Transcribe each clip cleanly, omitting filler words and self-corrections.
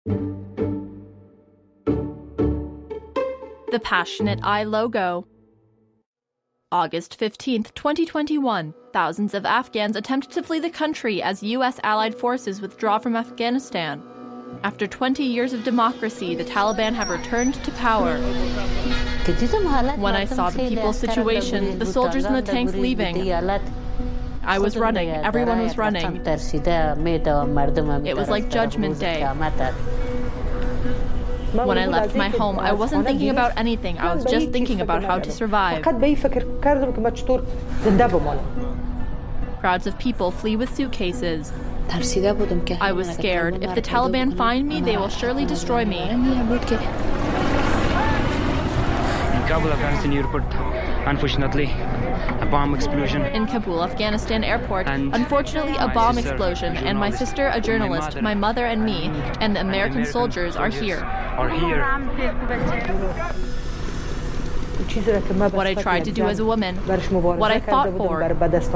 The Passionate Eye logo. August 15th, 2021. Thousands of Afghans attempt to flee the country as U.S. allied forces withdraw from Afghanistan. After 20 years of democracy, the Taliban have returned to power. When I saw the people's situation, the soldiers and the tanks leaving, I was running. Everyone was running. It was like Judgment Day. When I left my home, I wasn't thinking about anything. I was just thinking about how to survive. Crowds of people flee with suitcases. I was scared. If the Taliban find me, they will surely destroy me. In Kabul, Afghanistan airport, unfortunately, a bomb explosion. In Kabul, Afghanistan airport, unfortunately, a bomb explosion, and my sister, a journalist, my mother and me, and the American soldiers are here. What I tried to do as a woman, what I fought for,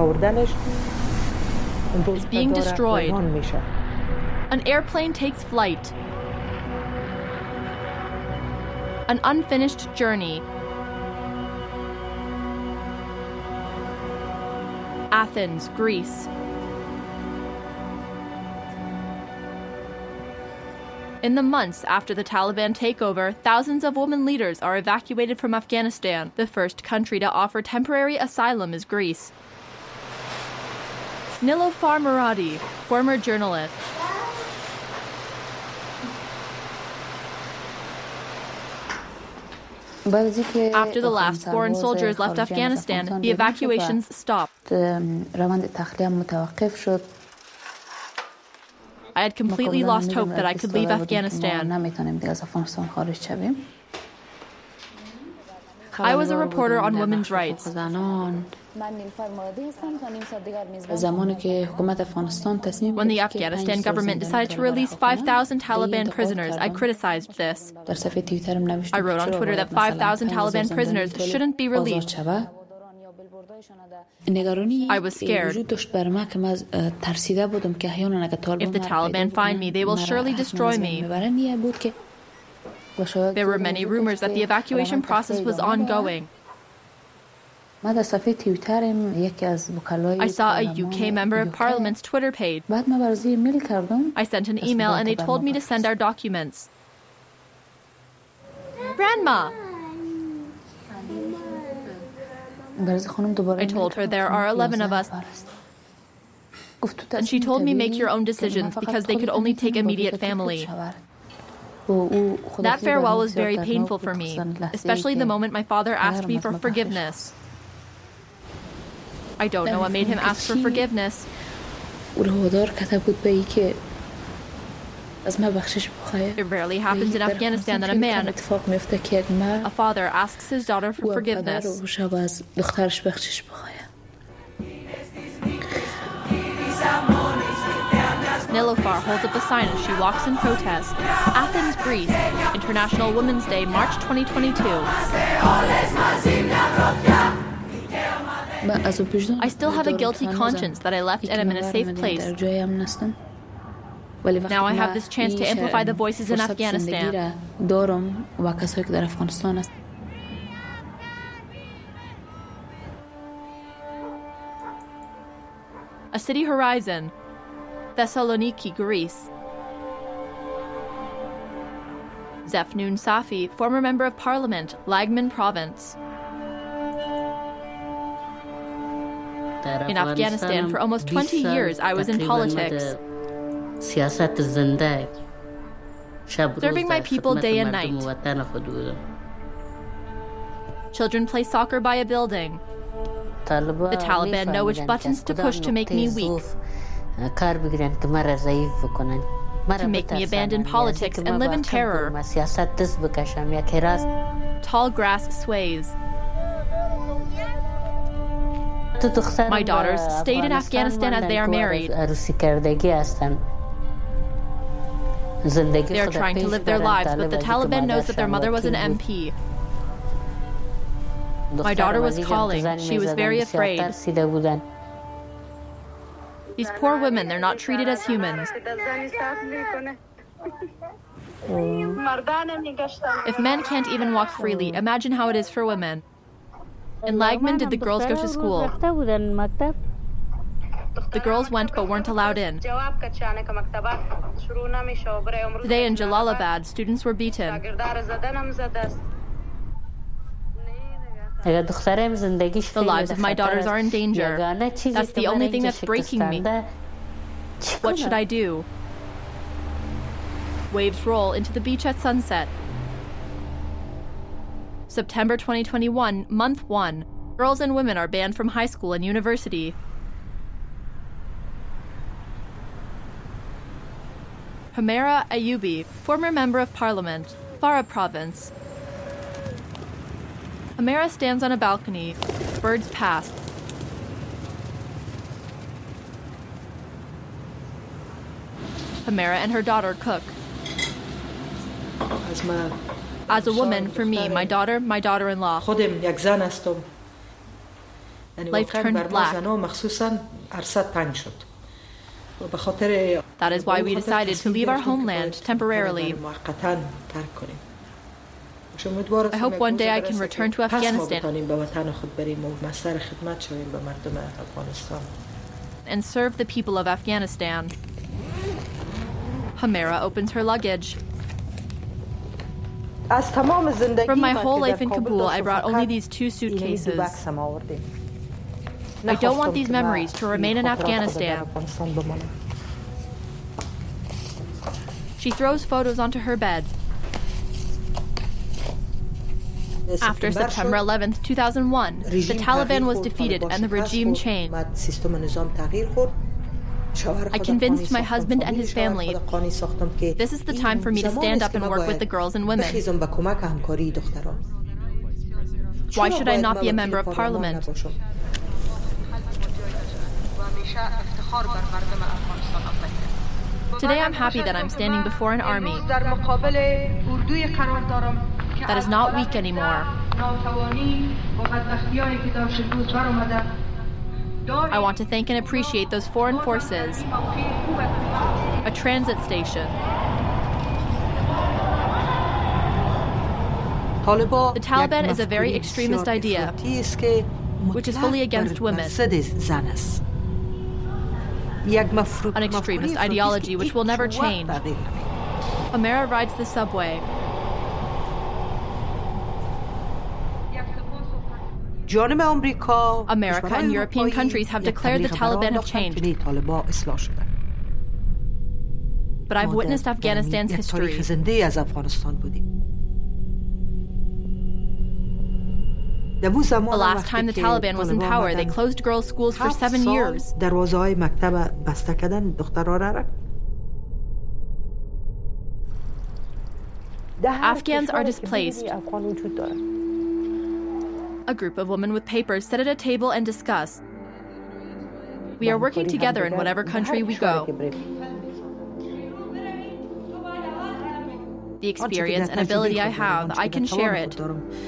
is being destroyed. An airplane takes flight. An unfinished journey. Athens, Greece. In the months after the Taliban takeover, thousands of women leaders are evacuated from Afghanistan. The first country to offer temporary asylum is Greece. Nilofar Muradi, former journalist. After the last foreign soldiers left Afghanistan, the evacuations stopped. I had completely lost hope that I could leave Afghanistan. I was a reporter on women's rights. When the Afghanistan government decided to release 5,000 Taliban prisoners, I criticized this. I wrote on Twitter that 5,000 Taliban prisoners shouldn't be released. I was scared. If the Taliban find me, they will surely destroy me. There were many rumors that the evacuation process was ongoing. I saw a UK member of Parliament's Twitter page. I sent an email and they told me to send our documents. Grandma! I told her there are 11 of us. And she told me make your own decisions because they could only take immediate family. That farewell was very painful for me, especially the moment my father asked me for forgiveness. I don't know what made him ask for forgiveness. It rarely happens in Afghanistan that a father asks his daughter for forgiveness. Nilofar holds up a sign as she walks in protest. Athens, Greece, International Women's Day, March 2022. I still have a guilty conscience that I left and I'm in a safe place. Now I have this chance to amplify the voices in Afghanistan. A city horizon. Thessaloniki, Greece. Zefnoon Safi, former member of parliament, Lagman province. In Afghanistan, for almost 20 years, I was in politics, serving my people day and night. Children play soccer by a building. The Taliban know which buttons to push to make me weak, to make me abandon politics and live in terror. Tall grass sways. My daughters stayed in Afghanistan as they are married. They are trying to live their lives, but the Taliban knows that their mother was an MP. My daughter was calling. She was very afraid. These poor women, they're not treated as humans. If men can't even walk freely, imagine how it is for women. In Lagman, did the girls go to school? The girls went but weren't allowed in. Today in Jalalabad, students were beaten. The lives of my daughters are in danger. That's the only thing that's breaking me. What should I do? Waves roll into the beach at sunset. September 2021, month 1. Girls and women are banned from high school and university. Humaira Ayubi, former member of parliament, Farah province. Humaira stands on a balcony. Birds pass. Humaira and her daughter cook. As a woman, for me, my daughter-in-law, life turned black. That is why we decided to leave our homeland temporarily. I hope one day I can return to Afghanistan and serve the people of Afghanistan. Humaira opens her luggage. From my whole life in Kabul, I brought only these 2 suitcases. I don't want these memories to remain in Afghanistan. She throws photos onto her bed. After September 11, 2001, the Taliban was defeated and the regime changed. I convinced my husband and his family, this is the time for me to stand up and work with the girls and women. Why should I not be a member of parliament? Today I'm happy that I'm standing before an army that is not weak anymore. I want to thank and appreciate those foreign forces, a transit station. The Taliban is a very extremist idea, which is fully against women. An extremist ideology which will never change. Humaira rides the subway. America and European countries have declared the Taliban have changed. But I've witnessed Afghanistan's history. The last time the Taliban was in power, they closed girls' schools for 7 years. Afghans are displaced. A group of women with papers sit at a table and discuss. We are working together in whatever country we go. The experience and ability I have, I can share it.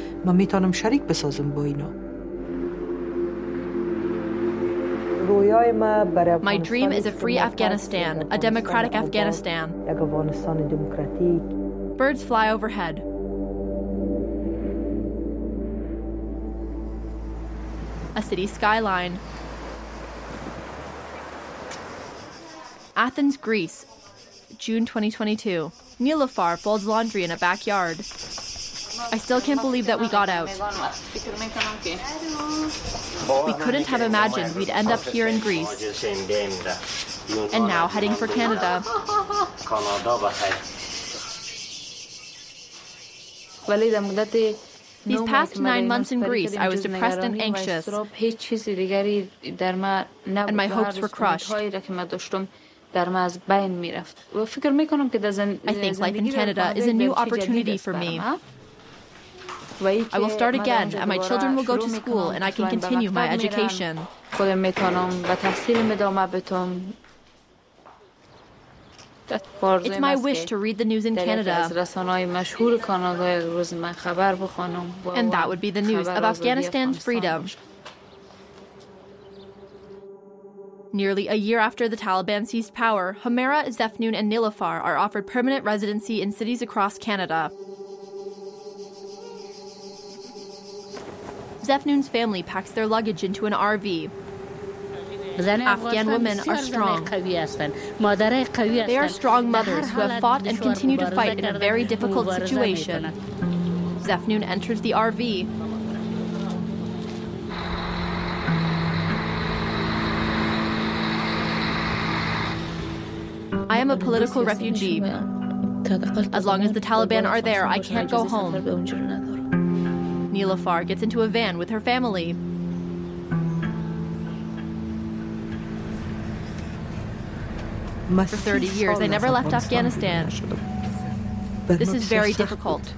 My dream is a free Afghanistan, a democratic Afghanistan. Birds fly overhead. A city skyline. Athens, Greece, June 2022. Nilofar folds laundry in a backyard. I still can't believe that we got out. We couldn't have imagined we'd end up here in Greece. And now heading for Canada. These past 9 months in Greece, I was depressed and anxious, and my hopes were crushed. I think life in Canada is a new opportunity for me. I will start again, and my children will go to school, and I can continue my education. It's my wish to read the news in Canada, and that would be the news of Afghanistan's freedom. Nearly a year after the Taliban seized power, Humaira, Zefnoon, and Nilofar are offered permanent residency in cities across Canada. Zefnoon's family packs their luggage into an RV. Afghan women are strong. They are strong mothers who have fought and continue to fight in a very difficult situation. Zefnoon enters the RV. I am a political refugee. As long as the Taliban are there, I can't go home. Nilofar gets into a van with her family. For 30 years, I never left Afghanistan. This is very difficult.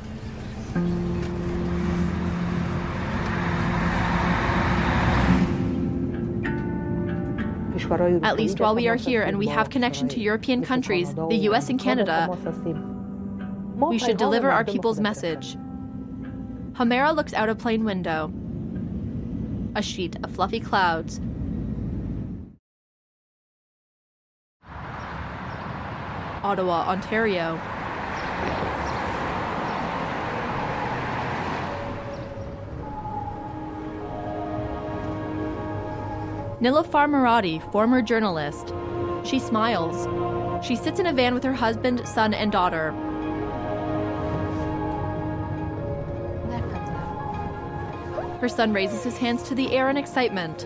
At least while we are here and we have connection to European countries, the US and Canada, we should deliver our people's message. Humaira looks out a plane window. A sheet of fluffy clouds. Ottawa, Ontario. Nilofar Muradi, former journalist. She smiles. She sits in a van with her husband, son, and daughter. Her son raises his hands to the air in excitement.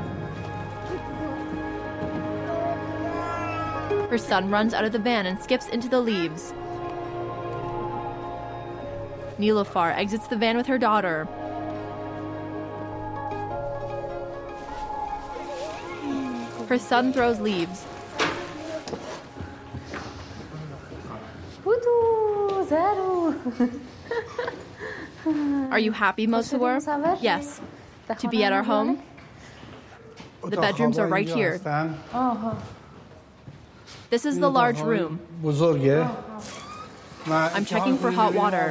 Her son runs out of the van and skips into the leaves. Nilofar exits the van with her daughter. Her son throws leaves. Are you happy, Mosawar? Yes. To be at our home? The bedrooms are right here. This is the large room. I'm checking for hot water.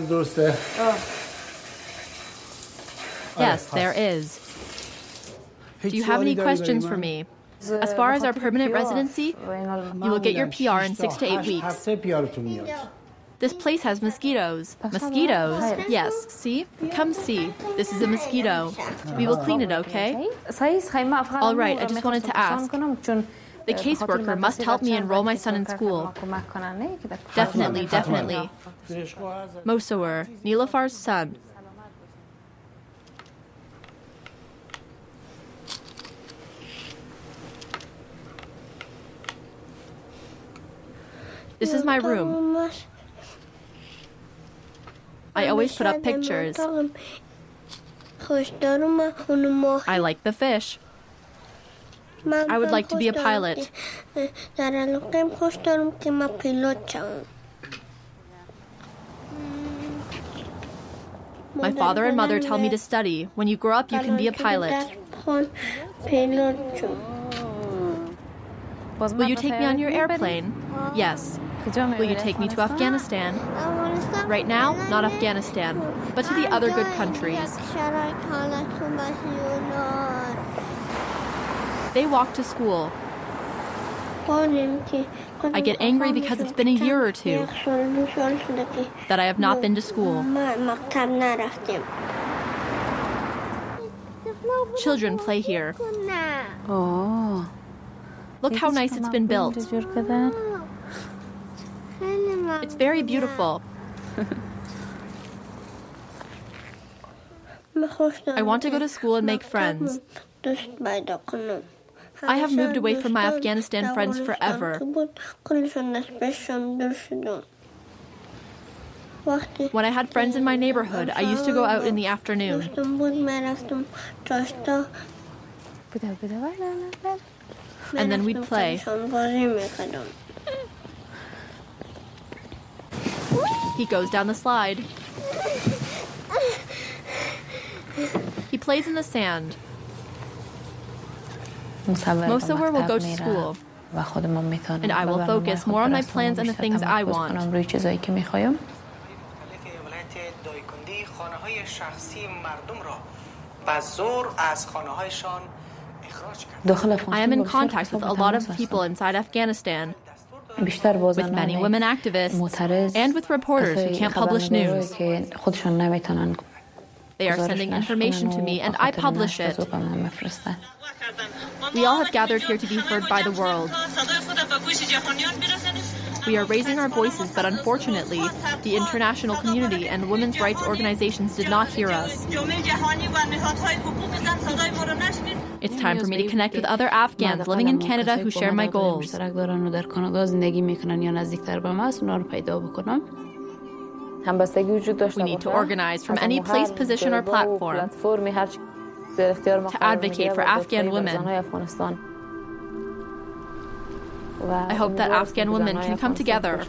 Yes, there is. Do you have any questions for me? As far as our permanent residency, you will get your PR in 6 to 8 weeks. This place has mosquitoes. Mosquitoes? Yes. See? Come see. This is a mosquito. We will clean it, okay? All right, I just wanted to ask. The caseworker must help me enroll my son in school. Definitely, definitely. Mosawar, Nilofar's son. This is my room. I always put up pictures. I like the fish. I would like to be a pilot. My father and mother tell me to study. When you grow up, you can be a pilot. Will you take me on your airplane? Yes. Will you take me to Afghanistan? Right now, not Afghanistan, but to the other good countries. They walk to school. I get angry because it's been a year or two that I have not been to school. Children play here. Oh. Look how nice it's been built. It's very beautiful. I want to go to school and make friends. I have moved away from my Afghanistan friends forever. When I had friends in my neighborhood, I used to go out in the afternoon. And then we'd play. He goes down the slide. He plays in the sand. Mosawar will go to school, and I will focus more on my plans and the things I want. I am in contact with a lot of people inside Afghanistan, with many women activists, and with reporters who can't publish news. They are sending information to me, and I publish it. We all have gathered here to be heard by the world. We are raising our voices, but unfortunately, the international community and women's rights organizations did not hear us. It's time for me to connect with other Afghans living in Canada who share my goals. We need to organize from any place, position, or platform to advocate for Afghan women. I hope that Afghan women can come together.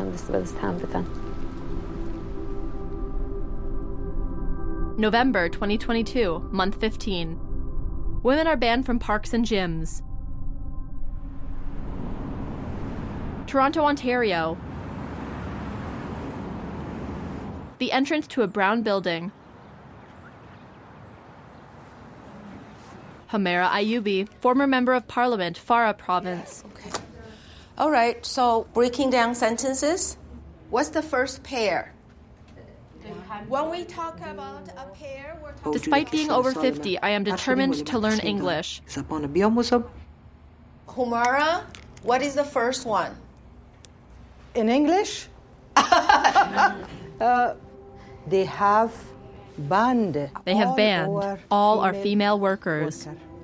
November 2022, month 15. Women are banned from parks and gyms. Toronto, Ontario. The entrance to a brown building. Humera Ayubi, former member of parliament, Farah province. Okay. All right, so breaking down sentences. What's the first pair? When we talk about a pair, we're talking... Despite being over 50, I am determined to learn English. Humera, what is the first one? In English? They have banned. They have banned all our female workers.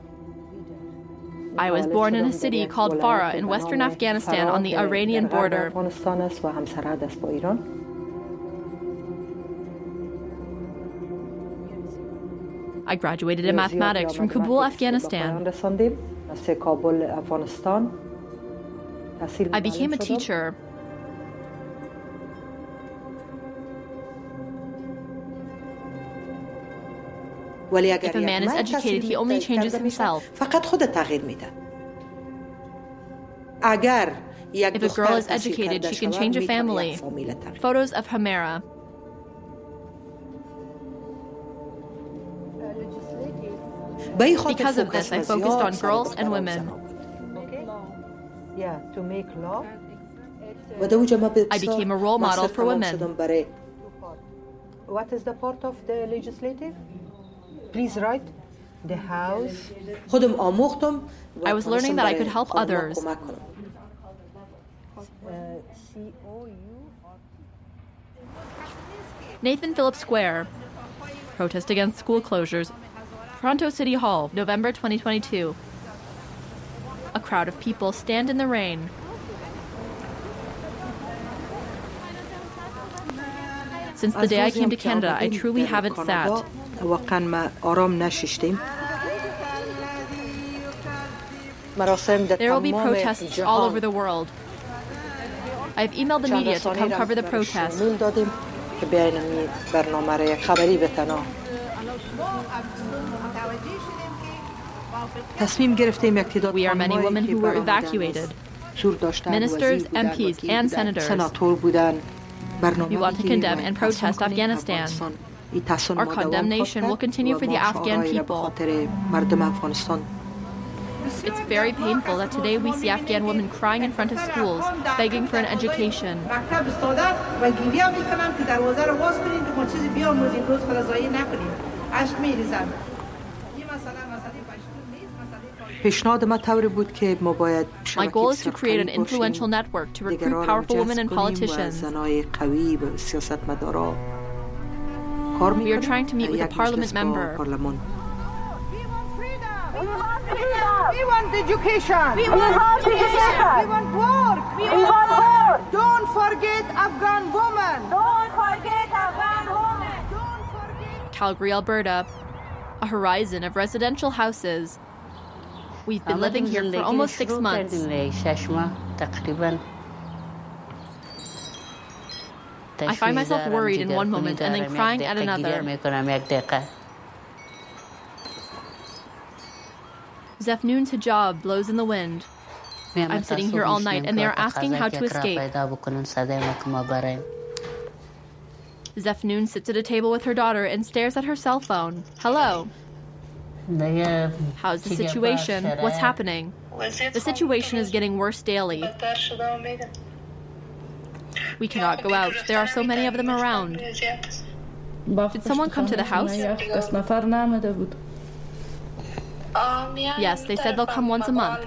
I was born in a city called Farah in western Afghanistan on the Iranian border. I graduated in mathematics from Kabul, Afghanistan. I became a teacher. If a man is educated, he only changes himself. If a girl is educated, she can change a family. Photos of Humera. Because of this, I focused on girls and women. To make law. I became a role model for women. What is the part of the legislative? Please write the house. I was learning that I could help others. Nathan Phillips Square. Protest against school closures. Toronto City Hall, November 2022. A crowd of people stand in the rain. Since the day I came to Canada, I truly haven't sat. There will be protests all over the world. I've emailed the media to come cover the protest. We are many women who were evacuated. Ministers, MPs, and senators. We want to condemn and protest Afghanistan. Our condemnation will continue for the Afghan people. It's very painful that today we see Afghan women crying in front of schools, begging for an education. My goal is to create an influential network to recruit powerful women and politicians. We are trying to meet with a parliament member. We want education. We want education. We want work. We want work. Don't forget Afghan women. Don't forget Afghan women. Don't forget. Calgary, Alberta, a horizon of residential houses. We've been living here for almost 6 months. I find myself worried in one moment and then crying at another. Zefnoon's hijab blows in the wind. I'm sitting here all night and they are asking how to escape. Zefnoon sits at a table with her daughter and stares at her cell phone. Hello. How's the situation? What's happening? The situation is getting worse daily. We cannot go out. There are so many of them around. Did someone come to the house? Yes, they said they'll come once a month.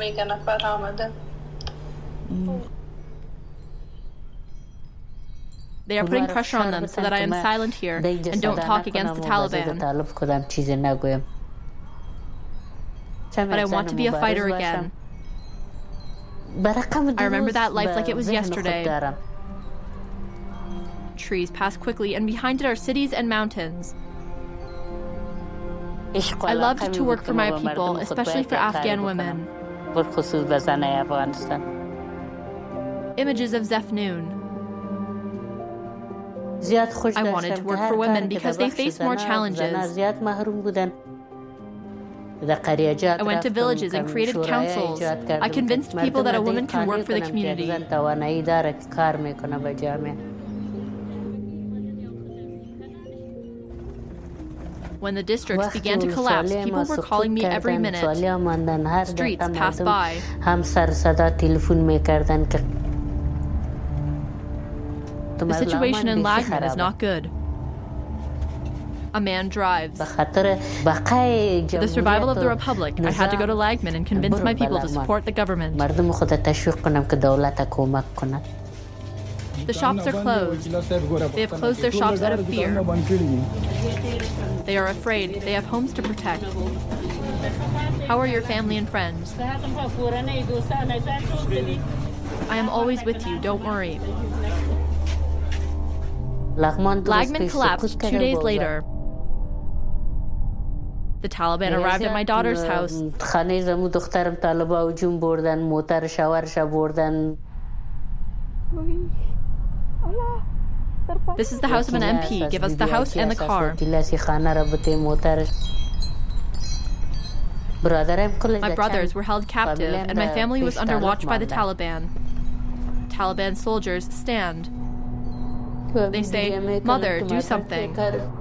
They are putting pressure on them so that I am silent here and don't talk against the Taliban. But I want to be a fighter again. I remember that life like it was yesterday. Trees pass quickly, and behind it are cities and mountains. I loved to work for my people, especially for Afghan women. Images of Zefnoon. I wanted to work for women because they face more challenges. I went to villages and created councils. I convinced people that a woman can work for the community. When the districts began to collapse, people were calling me every minute. Streets passed by. The situation in Lagman is not good. A man drives. For the survival of the Republic, I had to go to Lagman and convince my people to support the government. The shops are closed. They have closed their shops out of fear. They are afraid. They have homes to protect. How are your family and friends? I am always with you. Don't worry. Lagman collapsed 2 days later. The Taliban arrived at my daughter's house. This is the house of an MP. Give us the house and the car. My brothers were held captive, and my family was under watch by the Taliban. Taliban soldiers stand. They say, "Mother, do something."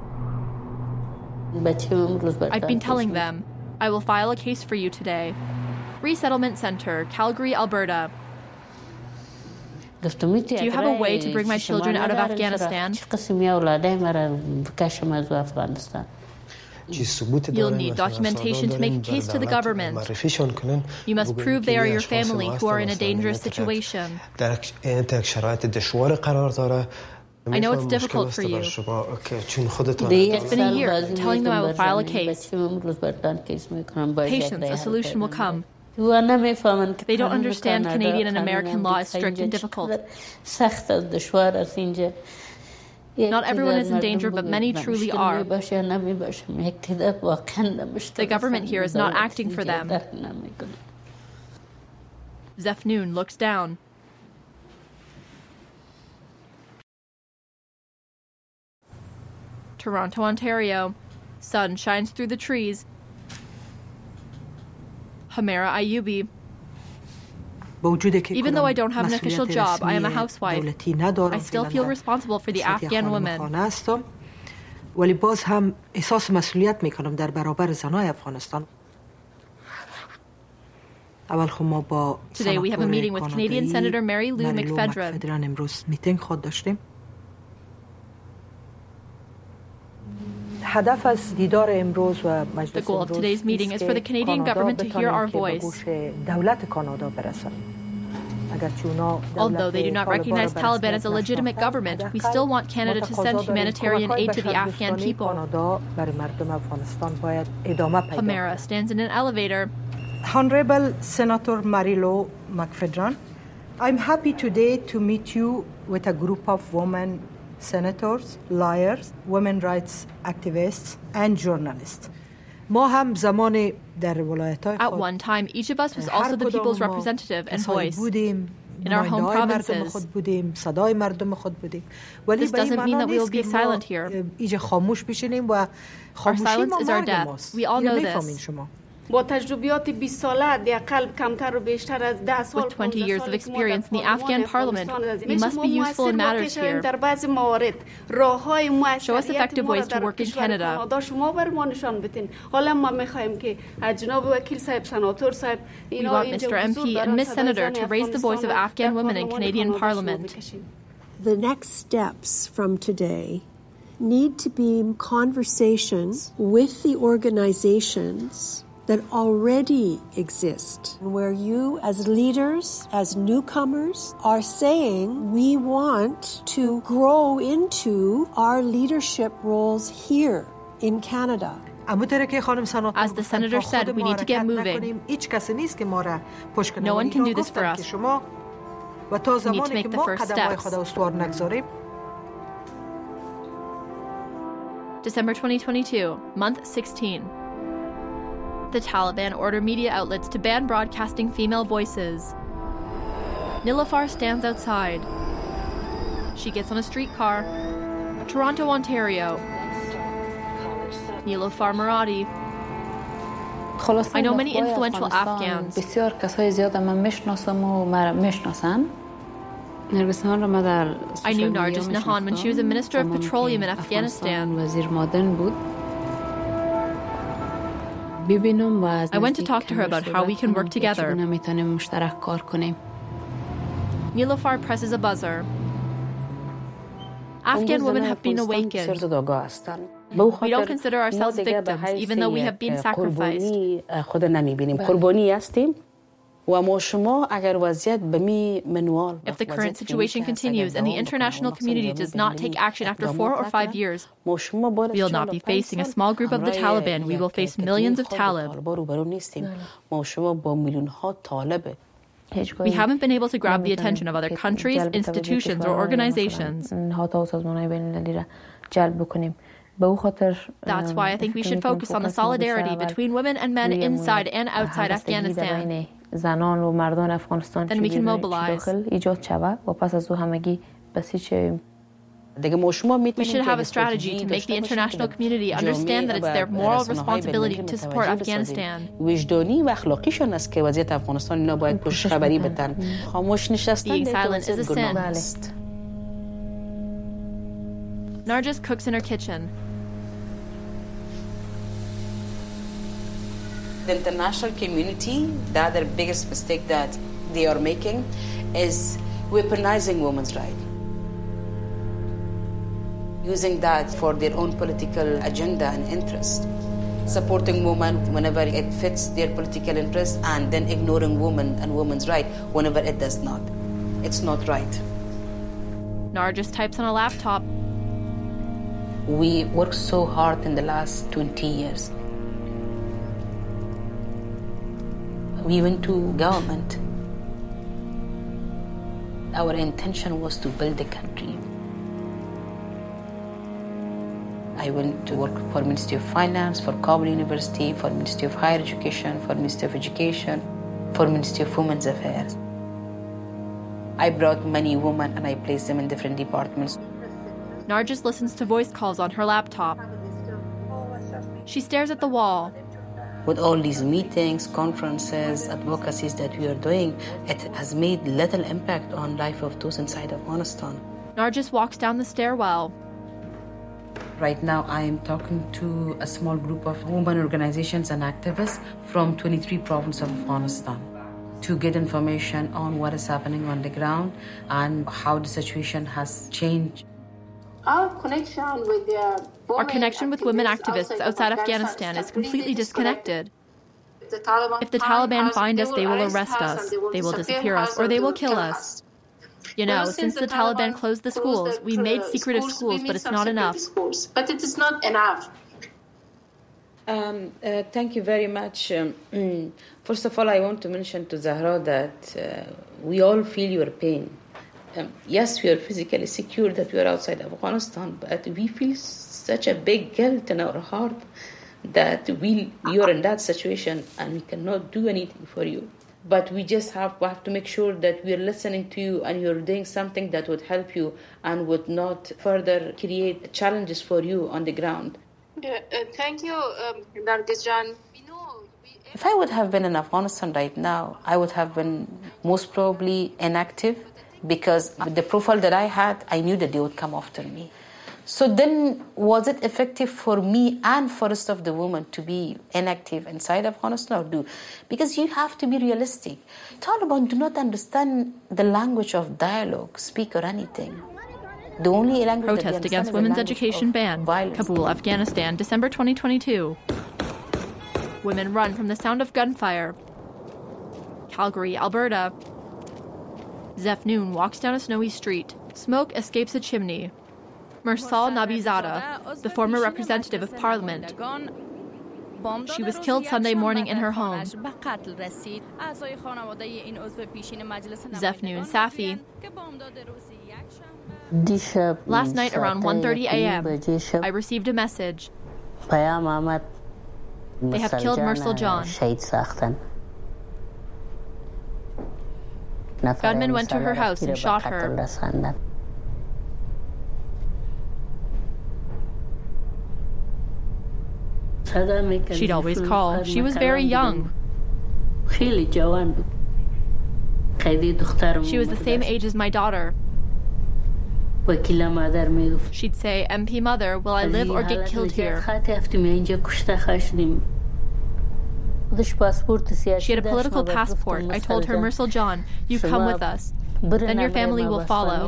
I've been telling them, I will file a case for you today. Resettlement Center, Calgary, Alberta. Do you have a way to bring my children out of Afghanistan? You'll need documentation to make a case to the government. You must prove they are your family who are in a dangerous situation. I know it's difficult for you. It's been a year, telling them I will file a case. Patience, a solution will come. They don't understand Canadian and American law is strict and difficult. Not everyone is in danger, but many truly are. The government here is not acting for them. Zefnoon looks down. Toronto, Ontario. Sun shines through the trees. Hamera Ayubi. Even though I don't have an official job, I am a housewife. I still feel responsible for the Afghan women. ولی باز هم احساس مسئولیت میکنم در برابر زنای افغانستان. اول خب ما با Today we have a meeting with Canadian Senator Mary Lou McPhedran. امروز میتینگ خود داشتیم. هدف از دیدار امروز و مجلس The goal of today's meeting is for the Canadian government to hear our voice. دولت کانادا برسد. Although they do not recognize Taliban as a legitimate government, we still want Canada to send humanitarian aid to the Afghan people. Hamera stands in an elevator. Honorable Senator Mary Lou McPhedran, I'm happy today to meet you with a group of women senators, lawyers, women rights activists, and journalists. At one time, each of us was also the people's representative and voice in our home provinces. This doesn't mean that we will be silent here. Our silence is our death. We all know this. With 20 years of experience in the Afghan parliament, we must be useful in matters here. Show us effective ways to work in Canada. We want Mr. MP and Ms. Senator to raise the voice of Afghan women in Canadian Parliament. The next steps from today need to be conversations with the organizations that already exist, where you as leaders, as newcomers, are saying we want to grow into our leadership roles here in Canada. As the Senator said, we need to get moving. No one can do this for us. We need to make the first steps. December 2022, month 16. The Taliban order media outlets to ban broadcasting female voices. Niloufar stands outside. She gets on a streetcar. Toronto, Ontario. Niloufar Muradi. I know many influential Afghans. I knew Nargis Nahan when she was a Minister of Petroleum in Afghanistan. I went to talk to her about how we can work together. Niloufar presses a buzzer. Afghan women have been awakened. We don't consider ourselves victims, even though we have been sacrificed. If the current situation continues and the international community does not take action after 4 or 5 years, we will not be facing a small group of the Taliban, we will face millions of Talib. We haven't been able to grab the attention of other countries, institutions, or organizations. That's why I think we should focus on the solidarity between women and men inside and outside Afghanistan. Then we can mobilize. We should have a strategy to make the international community understand that it's their moral responsibility to support Afghanistan. Being silent is a sin. Nargis cooks in her kitchen. The international community, the other biggest mistake that they are making is weaponizing women's rights. Using that for their own political agenda and interest. Supporting women whenever it fits their political interest and then ignoring women and women's rights whenever it does not. It's not right. Nargis types on a laptop. We worked so hard in the last 20 years. We went to government. Our intention was to build a country. I went to work for Ministry of Finance, for Kabul University, for Ministry of Higher Education, for Ministry of Education, for Ministry of Women's Affairs. I brought many women and I placed them in different departments. Nargis listens to voice calls on her laptop. She stares at the wall. With all these meetings, conferences, advocacies that we are doing, it has made little impact on life of those inside Afghanistan. Nargis walks down the stairwell. Right now, I am talking to a small group of women organizations and activists from 23 provinces of Afghanistan to get information on what is happening on the ground and how the situation has changed. Our connection with women activists outside Afghanistan is completely disconnected. If the Taliban find us, they will arrest us, they will disappear us, or they will kill us. You know, since the Taliban closed the schools, we made secretive schools, but it's not enough. But it is not enough. Thank you very much. First of all, I want to mention to Zahra that we all feel your pain. Yes, we are physically secure that we are outside Afghanistan, but we feel such a big guilt in our heart that you're in that situation and we cannot do anything for you. But we just have to make sure that we're listening to you and you're doing something that would help you and would not further create challenges for you on the ground. Thank you, Nargis Jan. If I would have been in Afghanistan right now, I would have been most probably inactive, because with the profile that I had, I knew that they would come after me. So then, was it effective for me and for the rest of the women to be inactive inside Afghanistan or do? Because you have to be realistic. Taliban do not understand the language of dialogue, speak or anything. The only language Protest against women's education ban. Violence. Kabul, Afghanistan, December 2022. Women run from the sound of gunfire. Calgary, Alberta. Zefnoon walks down a snowy street. Smoke escapes a chimney. Mursal Nabizada, the former representative of parliament. She was killed Sunday morning in her home. Zefnoon Safi. Last night around 1:30 a.m., I received a message. They have killed Mursal John. Gunmen went to her house and shot her. She'd always call. She was very young. She was the same age as my daughter. She'd say, MP Mother, will I live or get killed here? She had a political passport. I told her, Mursal John, you come with us. Then your family will follow.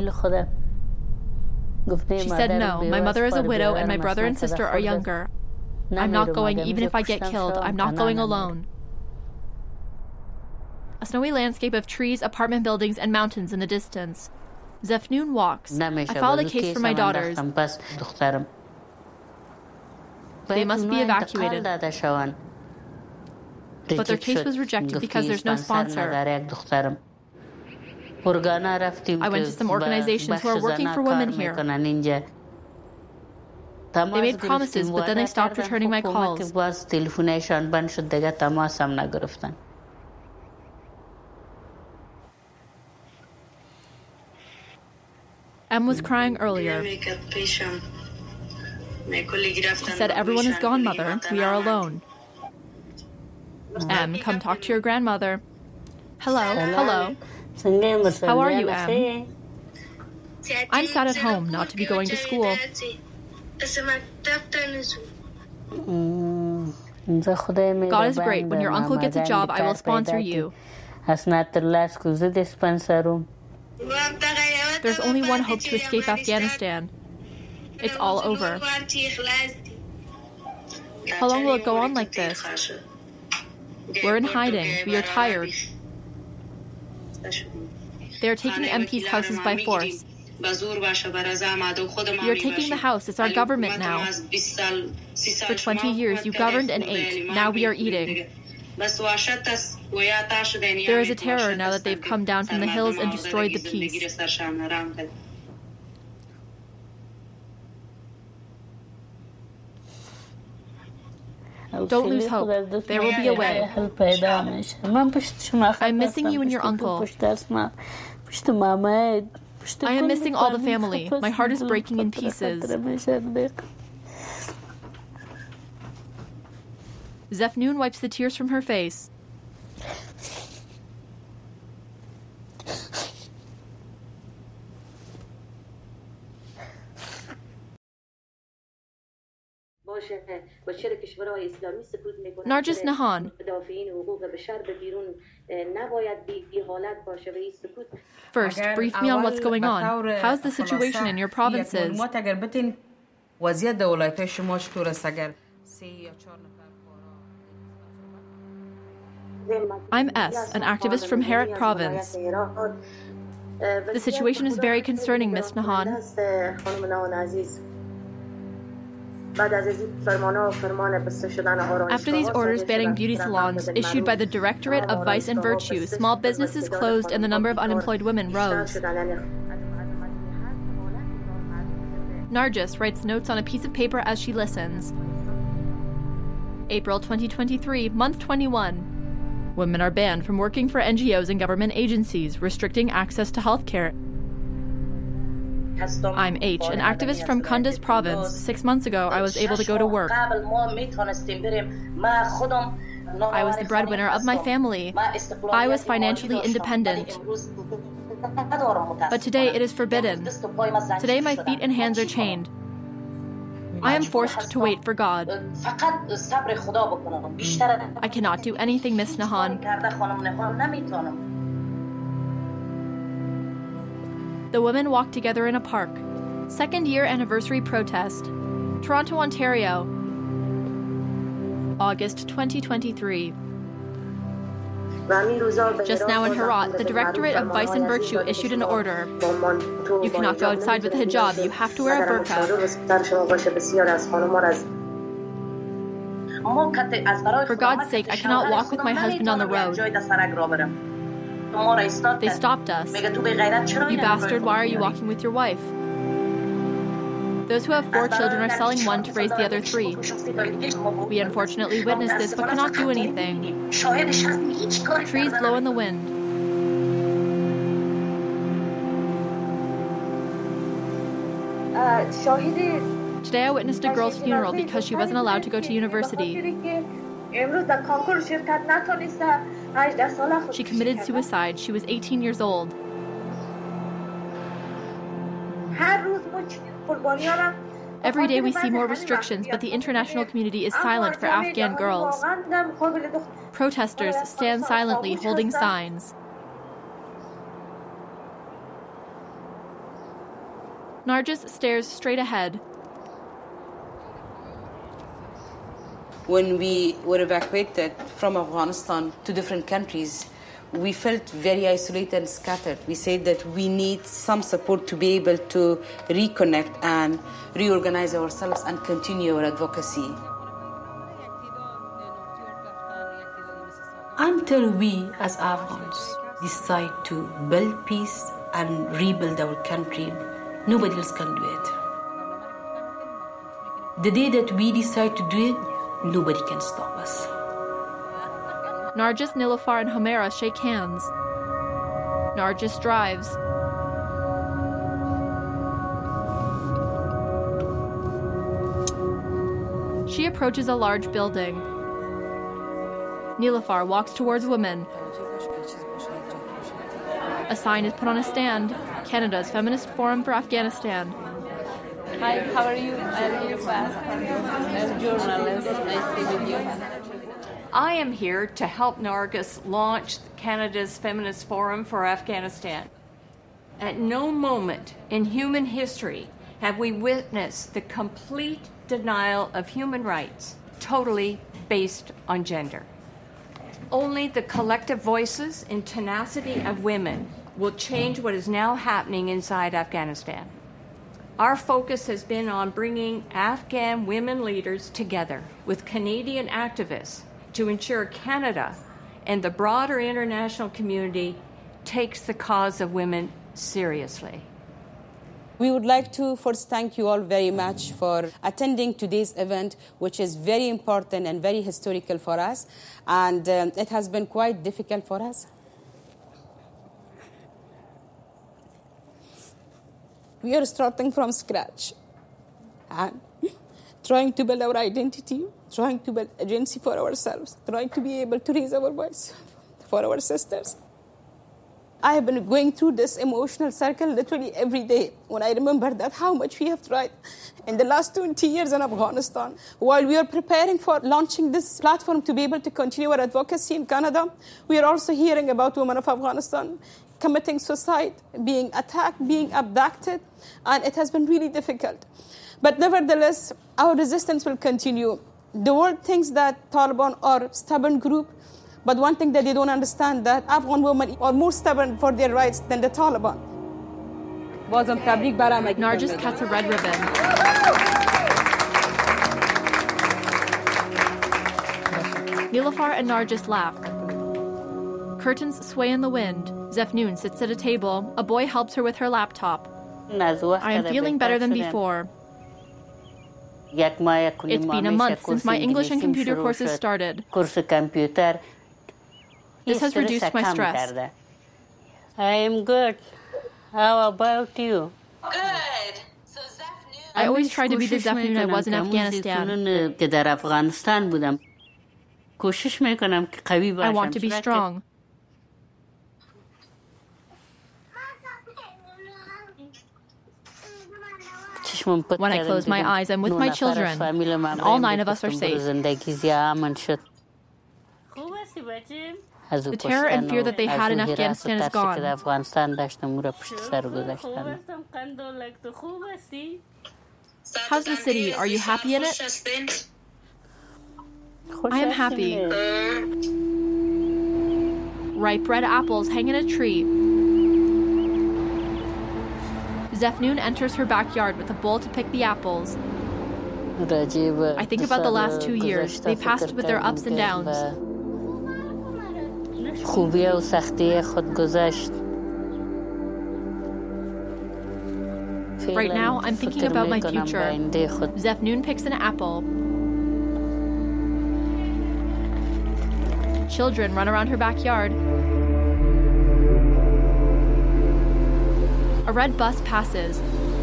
She said no. My mother is a widow and my brother and sister are younger. I'm not going, even if I get killed. I'm not going alone. A snowy landscape of trees, apartment buildings, and mountains in the distance. Zefnoon walks. I filed a case for my daughters. They must be evacuated. But their case was rejected because there's no sponsor. I went to some organizations who are working for women here. They made promises, but then they stopped returning my calls. M was crying earlier. She said, everyone is gone, Mother. We are alone. M, come talk to your grandmother. Hello, hello. How are you, M? I'm sad at home, not to be going to school. God is great. When your uncle gets a job, I will sponsor you. There's only one hope to escape Afghanistan. It's all over. How long will it go on like this? We're in hiding. We are tired. They are taking MPs' houses by force. We are taking the house. It's our government now. For 20 years, you governed and ate. Now we are eating. There is a terror now that they've come down from the hills and destroyed the peace. Don't lose hope. There will be a way. I'm missing you and your uncle. I am missing all the family. My heart is breaking in pieces. Zefnoon wipes the tears from her face. Narjis Nahan. First, brief me on what's going on. How's the situation in your provinces? I'm S, an activist from Herat province. The situation is very concerning, Ms. Nahan. After these orders banning beauty salons issued by the Directorate of Vice and Virtue, small businesses closed and the number of unemployed women rose. Narjis writes notes on a piece of paper as she listens. April 2023, month 21. Women are banned from working for NGOs and government agencies, restricting access to health care. I'm H, an activist from Kunduz province. 6 months ago, I was able to go to work. I was the breadwinner of my family. I was financially independent. But today it is forbidden. Today my feet and hands are chained. I am forced to wait for God. I cannot do anything, Miss Nahan. The women walked together in a park. Second year anniversary protest. Toronto, Ontario. August 2023. Just now in Herat, the Directorate of Vice and Virtue issued an order. You cannot go outside with a hijab, you have to wear a burqa. For God's sake, I cannot walk with my husband on the road. They stopped us. You bastard, why are you walking with your wife? Those who have 4 children are selling one to raise the other 3. We unfortunately witnessed this but cannot do anything. Trees blow in the wind. Today I witnessed a girl's funeral because she wasn't allowed to go to university. She committed suicide. She was 18 years old. Every day we see more restrictions, but the international community is silent for Afghan girls. Protesters stand silently holding signs. Nargis stares straight ahead. When we were evacuated from Afghanistan to different countries, we felt very isolated and scattered. We said that we need some support to be able to reconnect and reorganize ourselves and continue our advocacy. Until we as Afghans decide to build peace and rebuild our country, nobody else can do it. The day that we decide to do it, nobody can stop us. Nargis, Nilofar, and Homera shake hands. Nargis drives. She approaches a large building. Nilofar walks towards women. A sign is put on a stand. Canada's Feminist Forum for Afghanistan. Hi, how are you? I'm Nilofar, a journalist. Nice to meet you. I am here to help Nargis launch Canada's Feminist Forum for Afghanistan. At no moment in human history have we witnessed the complete denial of human rights, totally based on gender. Only the collective voices and tenacity of women will change what is now happening inside Afghanistan. Our focus has been on bringing Afghan women leaders together with Canadian activists to ensure Canada and the broader international community takes the cause of women seriously. We would like to first thank you all very much for attending today's event, which is very important and very historical for us, and it has been quite difficult for us. We are starting from scratch and trying to build our identity, trying to build agency for ourselves, trying to be able to raise our voice for our sisters. I have been going through this emotional circle literally every day when I remember that how much we have tried in the last 20 years in Afghanistan. While we are preparing for launching this platform to be able to continue our advocacy in Canada, we are also hearing about women of Afghanistan committing suicide, being attacked, being abducted, and it has been really difficult. But nevertheless, our resistance will continue. The world thinks that Taliban are a stubborn group, but one thing that they don't understand, that Afghan women are more stubborn for their rights than the Taliban. Nargis cuts a red ribbon. Nilofar and Nargis laugh. Curtains sway in the wind. Zefnoon sits at a table. A boy helps her with her laptop. I am feeling better than before. It's been a month since my English and computer courses started. This has reduced my stress. I am good. How about you? Good. I always tried to be the Zafnoon I was in Afghanistan. I want to be strong. When I close my eyes, I'm with my children, and all 9 of us are safe. The terror and fear that they had in Afghanistan is gone. How's the city? Are you happy in it? I am happy. Ripe red apples hang in a tree. Zafnoon enters her backyard with a bowl to pick the apples. I think about the last 2 years. They passed with their ups and downs. Right now, I'm thinking about my future. Zafnoon picks an apple. Children run around her backyard. A red bus passes.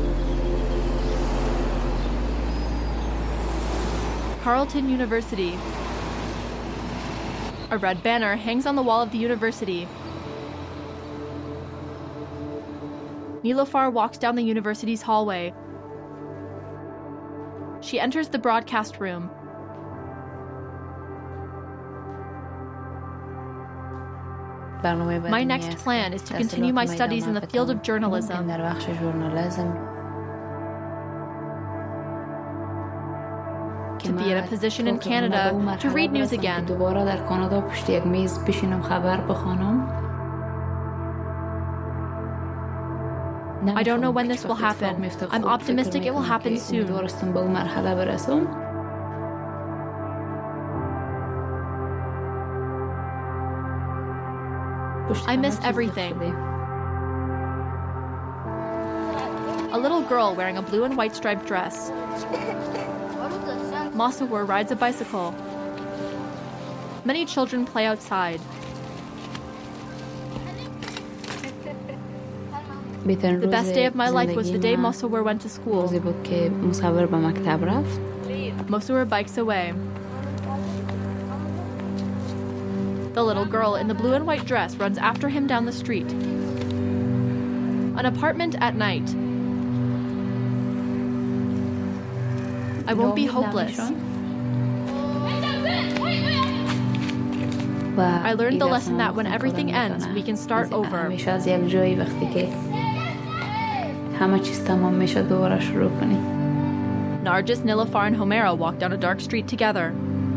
Carleton University. A red banner hangs on the wall of the university. Nilofar walks down the university's hallway. She enters the broadcast room. My next plan is to continue my studies in the field of journalism. To be in a position in Canada to read news again. I don't know when this will happen. I'm optimistic it will happen soon. I miss everything. A little girl wearing a blue and white striped dress. Masawar rides a bicycle. Many children play outside. The best day of my life was the day Masawar went to school. Masawar bikes away. The little girl in the blue and white dress runs after him down the street. An apartment at night. I won't be hopeless. I learned the lesson that when everything ends, we can start over. Nargis, Nilofar, and Homera walk down a dark street together.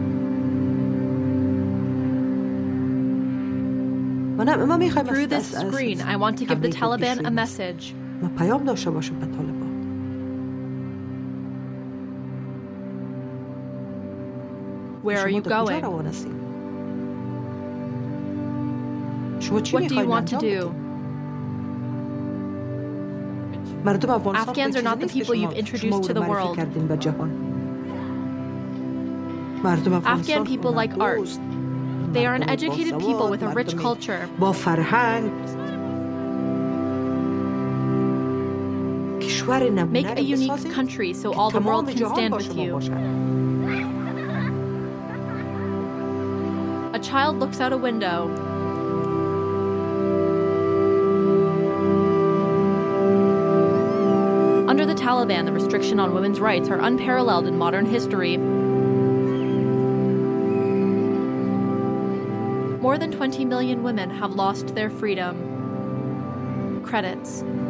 Through this screen, I want to give the Taliban a message. Where are you going? What do you want to do? Afghans are not the people you've introduced to the world. Afghan people like art. They are an educated people with a rich culture. Make a unique country so all the world can stand with you. A child looks out a window. Under the Taliban, the restriction on women's rights are unparalleled in modern history. More than 20 million women have lost their freedom. Credits.